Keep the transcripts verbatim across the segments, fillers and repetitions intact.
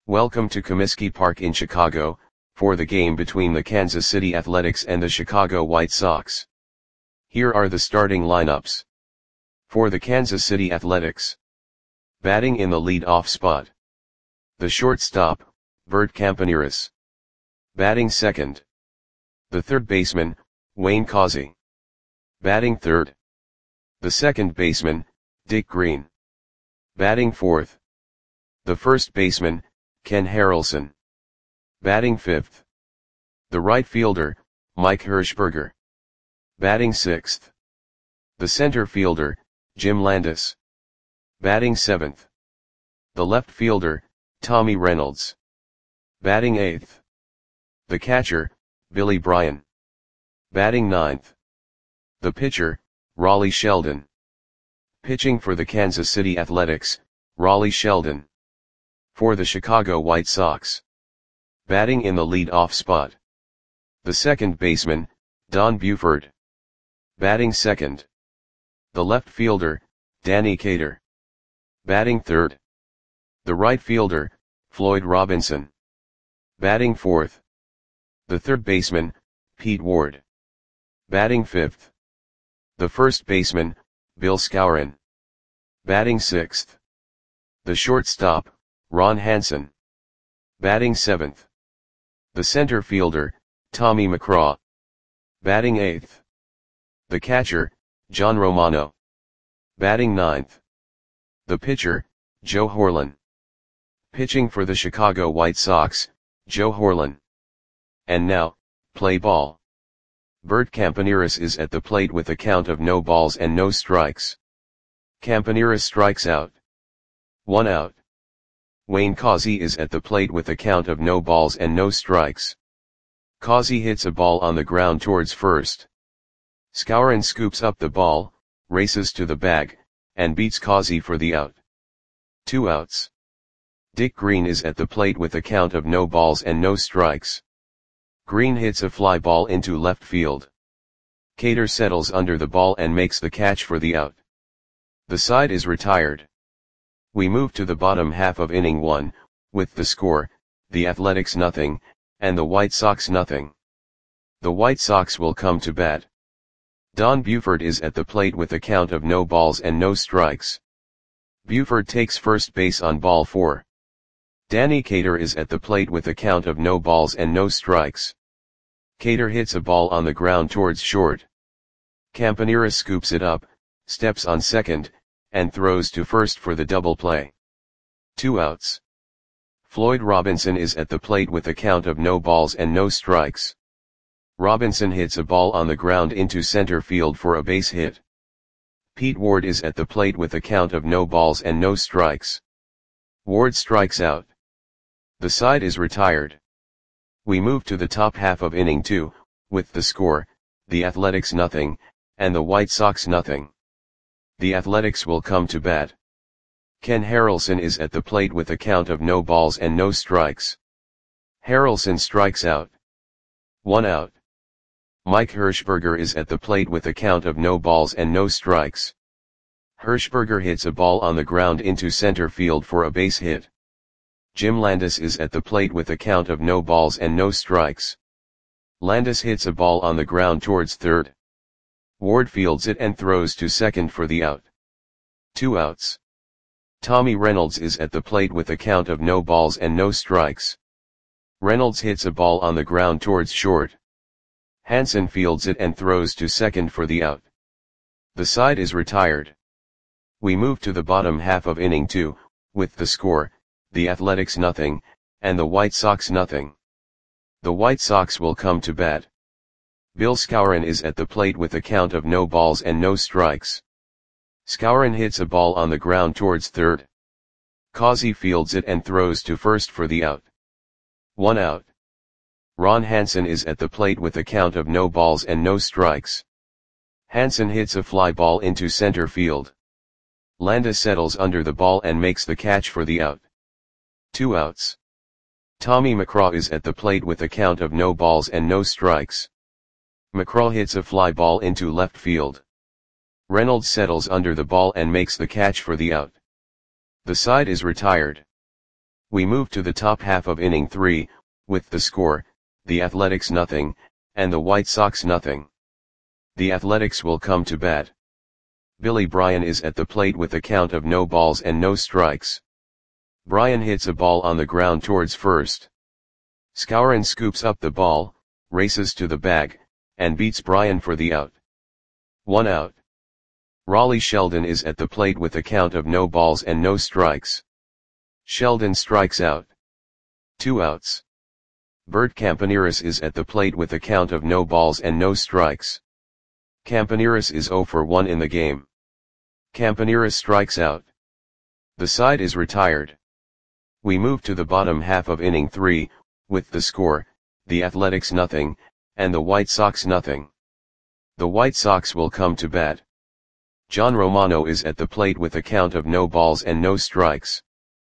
Welcome to Comiskey Park in Chicago, for the game between the Kansas City Athletics and the Chicago White Sox. Here are the starting lineups. For the Kansas City Athletics. Batting in the lead-off spot. The shortstop, Bert Campaneris. Batting second. The third baseman, Wayne Causey. Batting third. The second baseman, Dick Green. Batting fourth. The first baseman, Ken Harrelson. Batting fifth. The right fielder, Mike Hershberger. Batting sixth. The center fielder, Jim Landis. Batting seventh. The left fielder, Tommy Reynolds. Batting eighth. The catcher, Billy Bryan. Batting ninth. The pitcher, Raleigh Sheldon. Pitching for the Kansas City Athletics, Raleigh Sheldon. For the Chicago White Sox. Batting in the lead-off spot. The second baseman, Don Buford. Batting second. The left fielder, Danny Cater. Batting third. The right fielder, Floyd Robinson. Batting fourth. The third baseman, Pete Ward. Batting fifth. The first baseman, Bill Skowron. Batting sixth. The shortstop, Ron Hansen. Batting seventh. The center fielder, Tommy McCraw. Batting eighth. The catcher, John Romano. Batting ninth. The pitcher, Joe Horlen. Pitching for the Chicago White Sox, Joe Horlen. And now, play ball. Bert Campaneris is at the plate with a count of no balls and no strikes. Campaneris strikes out. One out. Wayne Causey is at the plate with a count of no balls and no strikes. Causey hits a ball on the ground towards first. Skowron scoops up the ball, races to the bag, and beats Causey for the out. Two outs. Dick Green is at the plate with a count of no balls and no strikes. Green hits a fly ball into left field. Cater settles under the ball and makes the catch for the out. The side is retired. We move to the bottom half of inning one, with the score, the Athletics nothing, and the White Sox nothing. The White Sox will come to bat. Don Buford is at the plate with a count of no balls and no strikes. Buford takes first base on ball four. Danny Cater is at the plate with a count of no balls and no strikes. Cater hits a ball on the ground towards short. Campaneris scoops it up, steps on second, and throws to first for the double play. Two outs. Floyd Robinson is at the plate with a count of no balls and no strikes. Robinson hits a ball on the ground into center field for a base hit. Pete Ward is at the plate with a count of no balls and no strikes. Ward strikes out. The side is retired. We move to the top half of inning two, with the score, the Athletics nothing, and the White Sox nothing. The Athletics will come to bat. Ken Harrelson is at the plate with a count of no balls and no strikes. Harrelson strikes out. One out. Mike Hershberger is at the plate with a count of no balls and no strikes. Hershberger hits a ball on the ground into center field for a base hit. Jim Landis is at the plate with a count of no balls and no strikes. Landis hits a ball on the ground towards third. Ward fields it and throws to second for the out. Two outs. Tommy Reynolds is at the plate with a count of no balls and no strikes. Reynolds hits a ball on the ground towards short. Hansen fields it and throws to second for the out. The side is retired. We move to the bottom half of inning two, with the score, the Athletics nothing, and the White Sox nothing. The White Sox will come to bat. Bill Skowron is at the plate with a count of no balls and no strikes. Skowron hits a ball on the ground towards third. Causey fields it and throws to first for the out. One out. Ron Hansen is at the plate with a count of no balls and no strikes. Hansen hits a fly ball into center field. Landis settles under the ball and makes the catch for the out. Two outs. Tommy McCraw is at the plate with a count of no balls and no strikes. McCraw hits a fly ball into left field. Reynolds settles under the ball and makes the catch for the out. The side is retired. We move to the top half of inning three, with the score, the Athletics nothing, and the White Sox nothing. The Athletics will come to bat. Billy Bryan is at the plate with a count of no balls and no strikes. Bryan hits a ball on the ground towards first. Skowron scoops up the ball, races to the bag, and beats Bryan for the out. One out. Raleigh Sheldon is at the plate with a count of no balls and no strikes. Sheldon strikes out. Two outs. Bert Campaneris is at the plate with a count of no balls and no strikes. Campaneris is zero for one in the game. Campaneris strikes out. The side is retired. We move to the bottom half of inning three, with the score, the Athletics nothing, and the White Sox nothing. The White Sox will come to bat. John Romano is at the plate with a count of no balls and no strikes.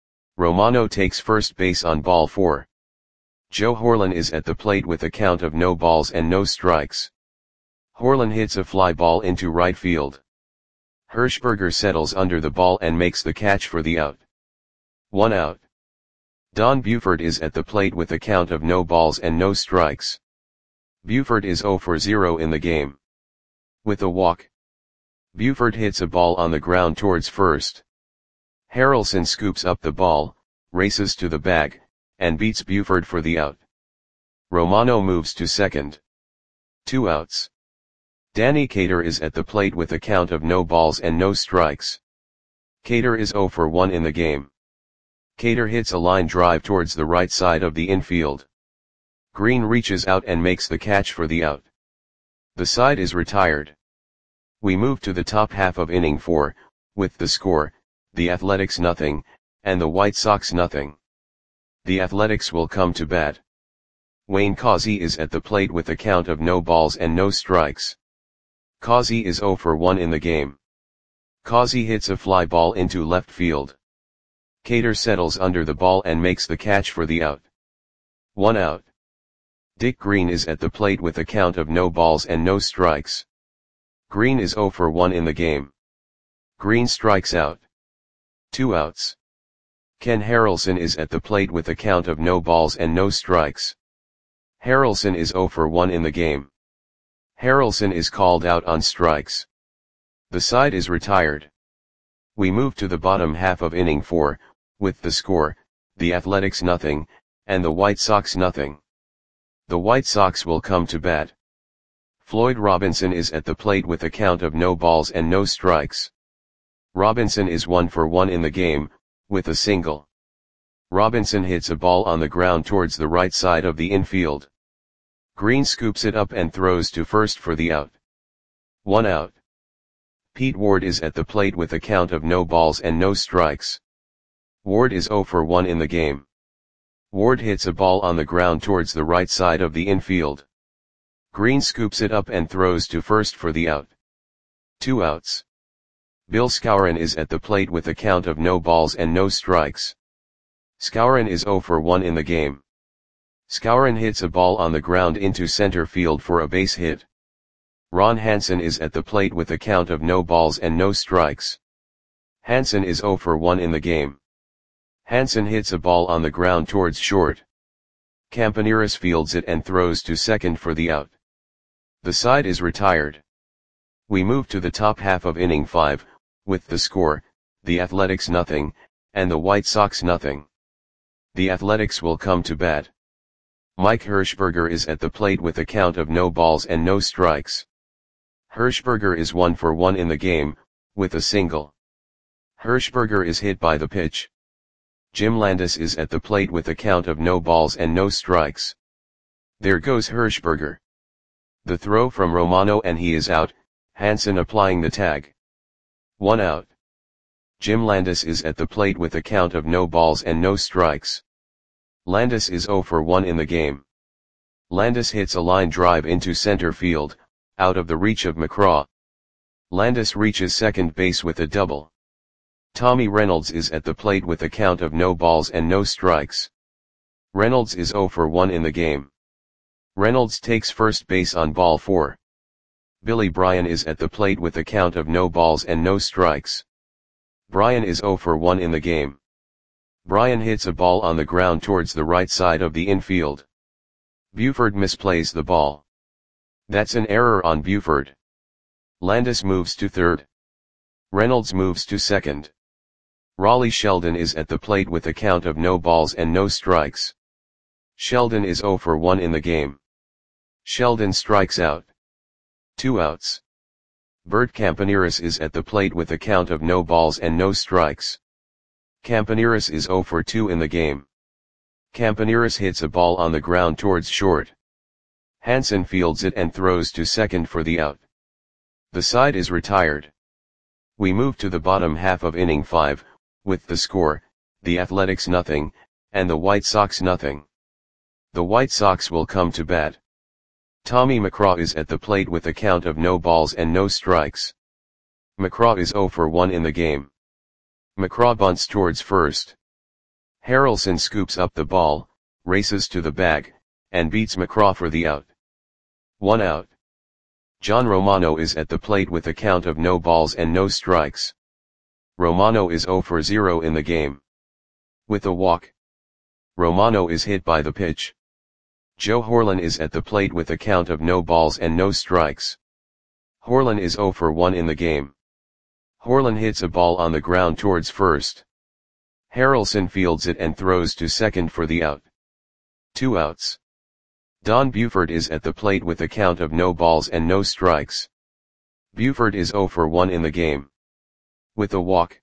Romano takes first base on ball four. Joe Horlen is at the plate with a count of no balls and no strikes. Horlen hits a fly ball into right field. Hirschberger settles under the ball and makes the catch for the out. One out. Don Buford is at the plate with a count of no balls and no strikes. Buford is zero for zero in the game. With a walk, Buford hits a ball on the ground towards first. Harrelson scoops up the ball, races to the bag, and beats Buford for the out. Romano moves to second. Two outs. Danny Cater is at the plate with a count of no balls and no strikes. Cater is zero for one in the game. Cater hits a line drive towards the right side of the infield. Green reaches out and makes the catch for the out. The side is retired. We move to the top half of inning four, with the score, the Athletics nothing, and the White Sox nothing. The Athletics will come to bat. Wayne Causey is at the plate with a count of no balls and no strikes. Causey is zero for one in the game. Causey hits a fly ball into left field. Cater settles under the ball and makes the catch for the out. One out. Dick Green is at the plate with a count of no balls and no strikes. Green is zero for one in the game. Green strikes out. Two outs. Ken Harrelson is at the plate with a count of no balls and no strikes. Harrelson is zero for one in the game. Harrelson is called out on strikes. The side is retired. We move to the bottom half of inning four, with the score, the Athletics nothing, and the White Sox nothing. The White Sox will come to bat. Floyd Robinson is at the plate with a count of no balls and no strikes. Robinson is one for one in the game, with a single. Robinson hits a ball on the ground towards the right side of the infield. Green scoops it up and throws to first for the out. One out. Pete Ward is at the plate with a count of no balls and no strikes. Ward is zero for one in the game. Ward hits a ball on the ground towards the right side of the infield. Green scoops it up and throws to first for the out. Two outs. Bill Skowron is at the plate with a count of no balls and no strikes. Skowron is zero for one in the game. Skowron hits a ball on the ground into center field for a base hit. Ron Hansen is at the plate with a count of no balls and no strikes. Hansen is zero for one in the game. Hansen hits a ball on the ground towards short. Campaneris fields it and throws to second for the out. The side is retired. We move to the top half of inning five, with the score, the Athletics nothing, and the White Sox nothing. The Athletics will come to bat. Mike Hirschberger is at the plate with a count of no balls and no strikes. Hirschberger is one for one in the game, with a single. Hirschberger is hit by the pitch. Jim Landis is at the plate with a count of no balls and no strikes. There goes Hirschberger. The throw from Romano and he is out, Hansen applying the tag. One out. Jim Landis is at the plate with a count of no balls and no strikes. Landis is zero for one in the game. Landis hits a line drive into center field, out of the reach of McCraw. Landis reaches second base with a double. Tommy Reynolds is at the plate with a count of no balls and no strikes. Reynolds is zero for one in the game. Reynolds takes first base on ball four. Billy Bryan is at the plate with a count of no balls and no strikes. Bryan is zero for one in the game. Brian hits a ball on the ground towards the right side of the infield. Buford misplays the ball. That's an error on Buford. Landis moves to third. Reynolds moves to second. Raleigh Sheldon is at the plate with a count of no balls and no strikes. Sheldon is zero for one in the game. Sheldon strikes out. Two outs. Bert Campaneris is at the plate with a count of no balls and no strikes. Campaneris is zero for two in the game. Campaneris hits a ball on the ground towards short. Hansen fields it and throws to second for the out. The side is retired. We move to the bottom half of inning five, with the score, the Athletics nothing, and the White Sox nothing. The White Sox will come to bat. Tommy McCraw is at the plate with a count of no balls and no strikes. McCraw is zero for one in the game. McCraw bunts towards first. Harrelson scoops up the ball, races to the bag, and beats McCraw for the out. One out. John Romano is at the plate with a count of no balls and no strikes. Romano is zero for zero in the game. With a walk. Romano is hit by the pitch. Joe Horlen is at the plate with a count of no balls and no strikes. Horlen is zero for one in the game. Horlen hits a ball on the ground towards first. Harrelson fields it and throws to second for the out. Two outs. Don Buford is at the plate with a count of no balls and no strikes. Buford is zero for one in the game. With a walk.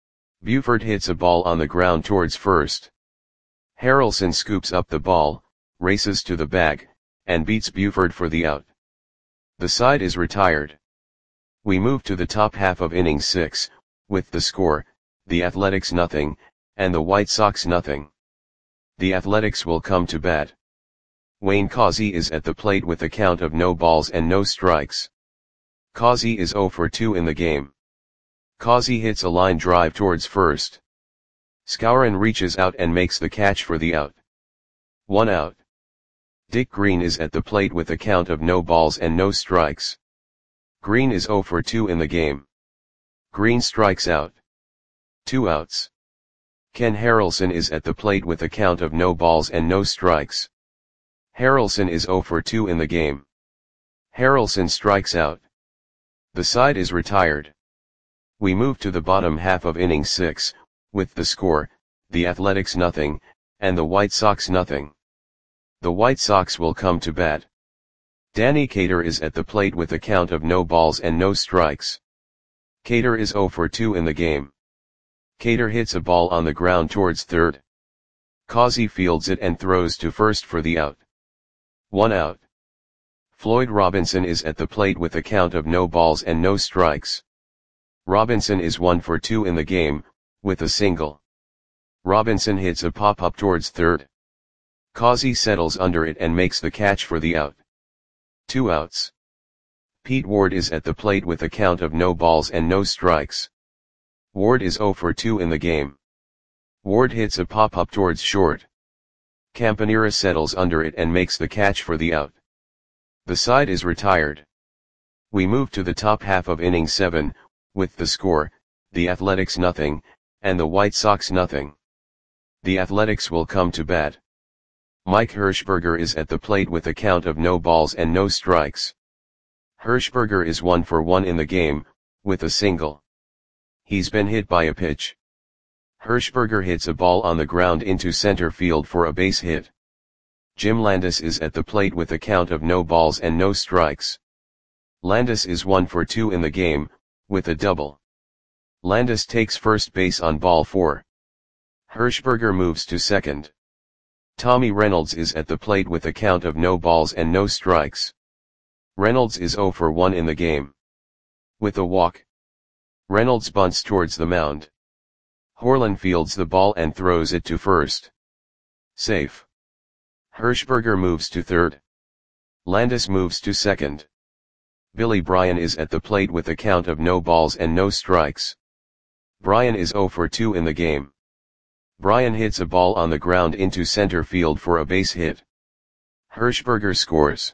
Buford hits a ball on the ground towards first. Harrelson scoops up the ball, races to the bag, and beats Buford for the out. The side is retired. We move to the top half of inning six, with the score, the Athletics nothing, and the White Sox nothing. The Athletics will come to bat. Wayne Causey is at the plate with a count of no balls and no strikes. Causey is zero for two in the game. Causey hits a line drive towards first. Skowron reaches out and makes the catch for the out. One out. Dick Green is at the plate with a count of no balls and no strikes. Green is zero for two in the game. Green strikes out. Two outs. Ken Harrelson is at the plate with a count of no balls and no strikes. Harrelson is zero for two in the game. Harrelson strikes out. The side is retired. We move to the bottom half of inning six, with the score, the Athletics nothing, and the White Sox nothing. The White Sox will come to bat. Danny Cater is at the plate with a count of no balls and no strikes. Cater is zero for two in the game. Cater hits a ball on the ground towards third. Causey fields it and throws to first for the out. One out. Floyd Robinson is at the plate with a count of no balls and no strikes. Robinson is one for two in the game, with a single. Robinson hits a pop-up towards third. Causey settles under it and makes the catch for the out. Two outs. Pete Ward is at the plate with a count of no balls and no strikes. Ward is zero for two in the game. Ward hits a pop-up towards short. Campaneris settles under it and makes the catch for the out. The side is retired. We move to the top half of inning seven, with the score, the Athletics nothing, and the White Sox nothing. The Athletics will come to bat. Mike Hirschberger is at the plate with a count of no balls and no strikes. Hirschberger is one for one in the game, with a single. He's been hit by a pitch. Hirschberger hits a ball on the ground into center field for a base hit. Jim Landis is at the plate with a count of no balls and no strikes. Landis is one for two in the game, with a double. Landis takes first base on ball four. Hirschberger moves to second. Tommy Reynolds is at the plate with a count of no balls and no strikes. Reynolds is zero for one in the game. With a walk. Reynolds bunts towards the mound. Horlen fields the ball and throws it to first. Safe. Hirschberger moves to third. Landis moves to second. Billy Bryan is at the plate with a count of no balls and no strikes. Bryan is zero for two in the game. Bryan hits a ball on the ground into center field for a base hit. Hirschberger scores.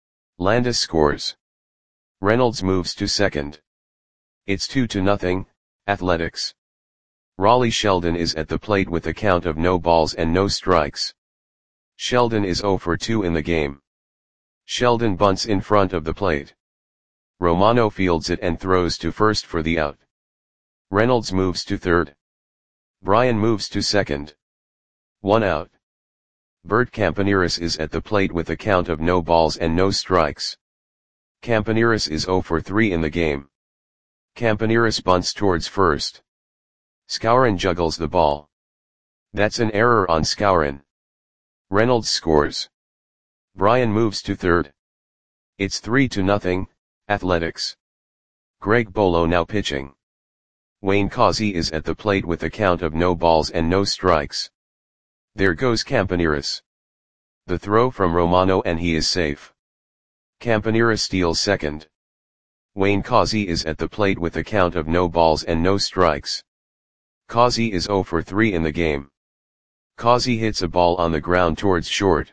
Landis scores. Reynolds moves to second. It's two to nothing, Athletics. Raleigh Sheldon is at the plate with a count of no balls and no strikes. Sheldon is zero for two in the game. Sheldon bunts in front of the plate. Romano fields it and throws to first for the out. Reynolds moves to third. Bryan moves to second. One out. Bert Campaneris is at the plate with a count of no balls and no strikes. Campaneris is zero for three in the game. Campaneris bunts towards first. Skowron juggles the ball. That's an error on Skowron. Reynolds scores. Bryan moves to third. It's three to nothing, Athletics. Greg Bolo now pitching. Wayne Causey is at the plate with a count of no balls and no strikes. There goes Campaneris. The throw from Romano and he is safe. Campaneris steals second. Wayne Causey is at the plate with a count of no balls and no strikes. Causey is zero for three in the game. Causey hits a ball on the ground towards short.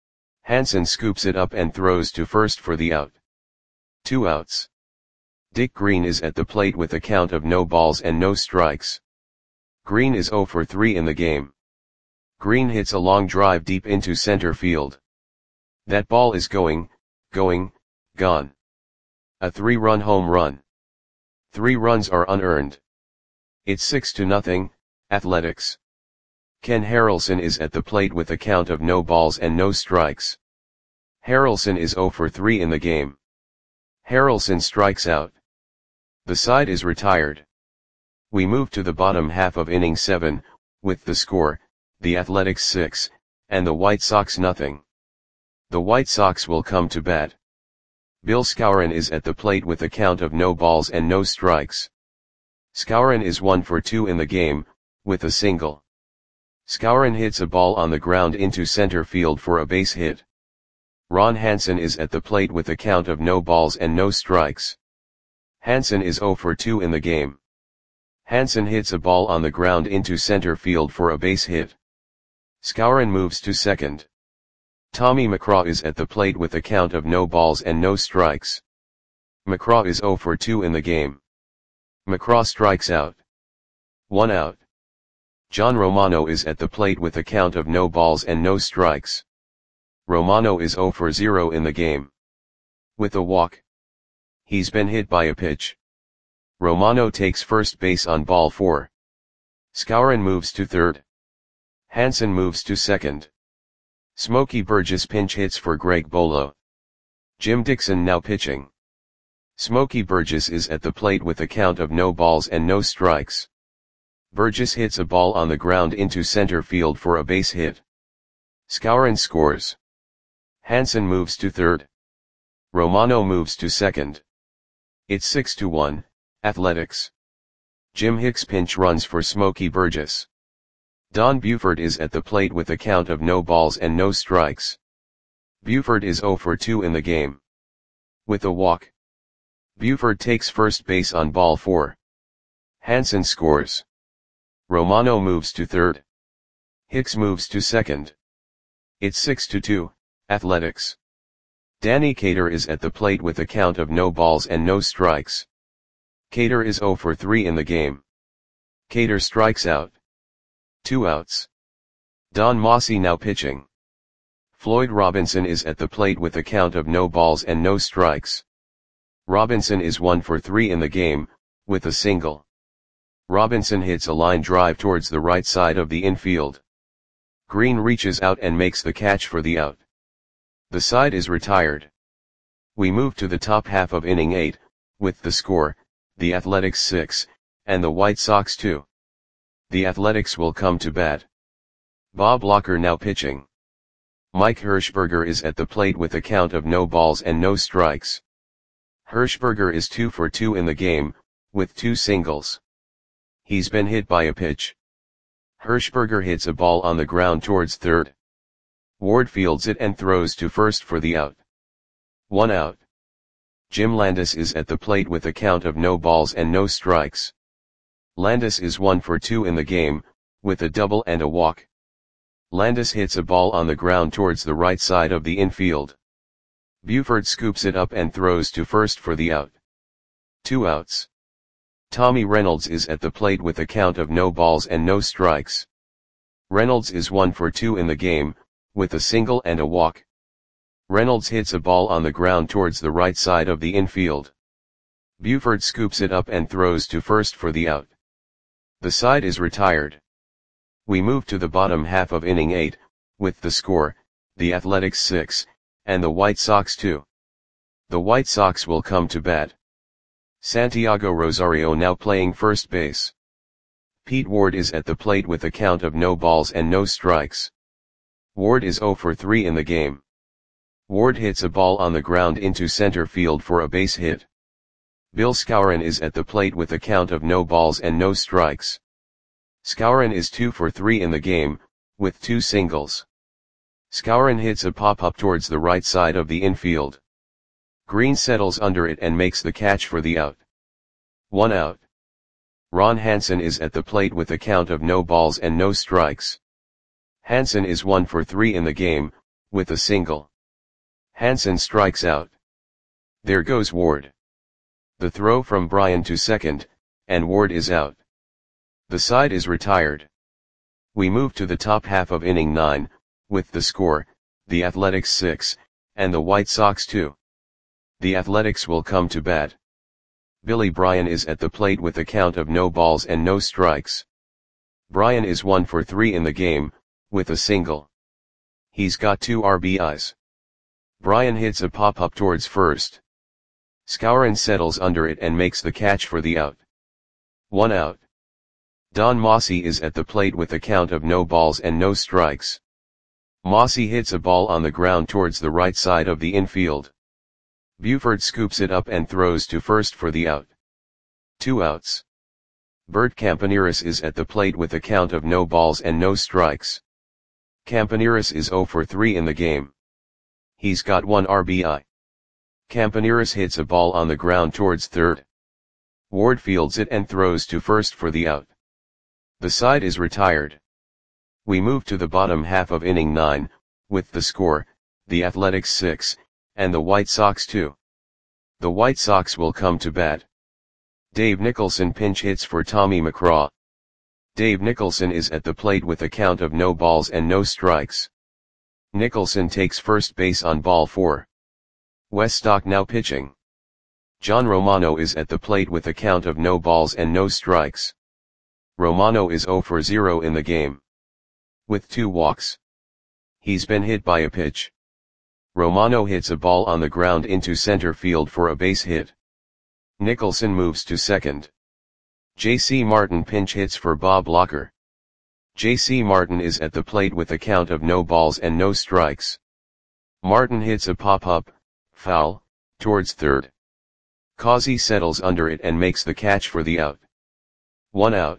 Hansen scoops it up and throws to first for the out. Two outs. Dick Green is at the plate with a count of no balls and no strikes. Green is zero for three in the game. Green hits a long drive deep into center field. That ball is going, going, gone. A three-run home run. Three runs are unearned. It's six to nothing, Athletics. Ken Harrelson is at the plate with a count of no balls and no strikes. Harrelson is zero for three in the game. Harrelson strikes out. The side is retired. We move to the bottom half of inning seven, with the score, the Athletics six, and the White Sox nothing. The White Sox will come to bat. Bill Skowron is at the plate with a count of no balls and no strikes. Skowron is one for two in the game, with a single. Skowron hits a ball on the ground into center field for a base hit. Ron Hansen is at the plate with a count of no balls and no strikes. Hansen is zero for two in the game. Hansen hits a ball on the ground into center field for a base hit. Skowron moves to second. Tommy McCraw is at the plate with a count of no balls and no strikes. McCraw is zero for two in the game. McCraw strikes out. One out. John Romano is at the plate with a count of no balls and no strikes. Romano is zero for zero in the game. With a walk. He's been hit by a pitch. Romano takes first base on ball four. Skowron moves to third. Hansen moves to second. Smokey Burgess pinch hits for Greg Bolo. Jim Dixon now pitching. Smokey Burgess is at the plate with a count of no balls and no strikes. Burgess hits a ball on the ground into center field for a base hit. Skowron scores. Hansen moves to third. Romano moves to second. It's six to one, Athletics. Jim Hicks pinch runs for Smokey Burgess. Don Buford is at the plate with a count of no balls and no strikes. Buford is zero for two in the game. With a walk. Buford takes first base on ball four. Hansen scores. Romano moves to third. Hicks moves to second. It's six to two, Athletics. Danny Cater is at the plate with a count of no balls and no strikes. Cater is zero for three in the game. Cater strikes out. Two outs. Don Mossy now pitching. Floyd Robinson is at the plate with a count of no balls and no strikes. Robinson is one for three in the game, with a single. Robinson hits a line drive towards the right side of the infield. Green reaches out and makes the catch for the out. The side is retired. We move to the top half of inning eight, with the score, the Athletics six, and the White Sox two. The Athletics will come to bat. Bob Locker now pitching. Mike Hirschberger is at the plate with a count of no balls and no strikes. Hirschberger is two for two in the game, with two singles. He's been hit by a pitch. Hirschberger hits a ball on the ground towards third. Ward fields it and throws to first for the out. One out. Jim Landis is at the plate with a count of no balls and no strikes. Landis is one for two in the game, with a double and a walk. Landis hits a ball on the ground towards the right side of the infield. Buford scoops it up and throws to first for the out. Two outs. Tommy Reynolds is at the plate with a count of no balls and no strikes. Reynolds is one for two in the game, with a single and a walk. Reynolds hits a ball on the ground towards the right side of the infield. Buford scoops it up and throws to first for the out. The side is retired. We move to the bottom half of inning eight, with the score, the Athletics six, and the White Sox two. The White Sox will come to bat. Santiago Rosario now playing first base. Pete Ward is at the plate with a count of no balls and no strikes. Ward is zero for three in the game. Ward hits a ball on the ground into center field for a base hit. Bill Skowron is at the plate with a count of no balls and no strikes. Skowron is two for three in the game, with two singles. Skowron hits a pop-up towards the right side of the infield. Green settles under it and makes the catch for the out. One out. Ron Hansen is at the plate with a count of no balls and no strikes. Hansen is one for three in the game, with a single. Hansen strikes out. There goes Ward. The throw from Bryan to second, and Ward is out. The side is retired. We move to the top half of inning nine, with the score, the Athletics six, and the White Sox two. The Athletics will come to bat. Billy Bryan is at the plate with a count of no balls and no strikes. Bryan is one for three in the game, with a single. He's got two R B Is. Bryan hits a pop-up towards first. Skowron settles under it and makes the catch for the out. One out. Don Mossy is at the plate with a count of no balls and no strikes. Mossy hits a ball on the ground towards the right side of the infield. Buford scoops it up and throws to first for the out. Two outs. Bert Campaneris is at the plate with a count of no balls and no strikes. Campaneris is zero for three in the game. He's got one R B I. Campaneris hits a ball on the ground towards third. Ward fields it and throws to first for the out. The side is retired. We move to the bottom half of inning nine, with the score, the Athletics six, and the White Sox two. The White Sox will come to bat. Dave Nicholson pinch hits for Tommy McCraw. Dave Nicholson is at the plate with a count of no balls and no strikes. Nicholson takes first base on ball four. Wes Stock now pitching. John Romano is at the plate with a count of no balls and no strikes. Romano is zero for zero in the game. With two walks. He's been hit by a pitch. Romano hits a ball on the ground into center field for a base hit. Nicholson moves to second. J C Martin pinch hits for Bob Locker. J C Martin is at the plate with a count of no balls and no strikes. Martin hits a pop-up, foul, towards third. Causey settles under it and makes the catch for the out. One out.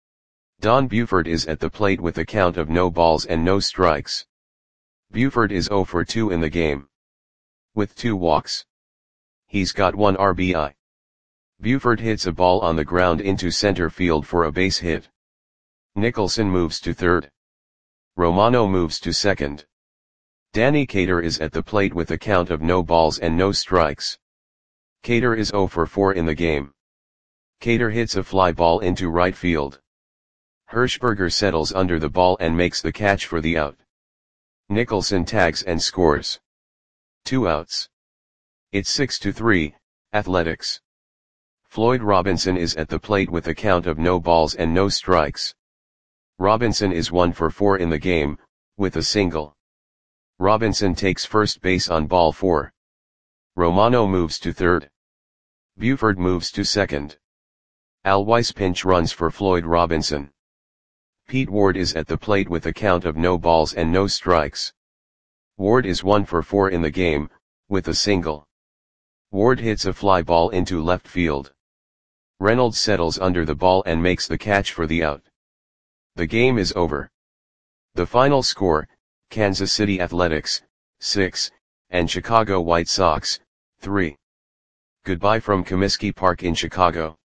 Don Buford is at the plate with a count of no balls and no strikes. Buford is zero for two in the game. With two walks. He's got one R B I. Buford hits a ball on the ground into center field for a base hit. Nicholson moves to third. Romano moves to second. Danny Cater is at the plate with a count of no balls and no strikes. Cater is zero for four in the game. Cater hits a fly ball into right field. Hirschberger settles under the ball and makes the catch for the out. Nicholson tags and scores. Two outs. It's six to three, Athletics. Floyd Robinson is at the plate with a count of no balls and no strikes. Robinson is one for four in the game, with a single. Robinson takes first base on ball four. Romano moves to third. Buford moves to second. Al Weiss pinch runs for Floyd Robinson. Pete Ward is at the plate with a count of no balls and no strikes. Ward is one for four in the game, with a single. Ward hits a fly ball into left field. Reynolds settles under the ball and makes the catch for the out. The game is over. The final score, Kansas City Athletics, six, and Chicago White Sox, three. Goodbye from Comiskey Park in Chicago.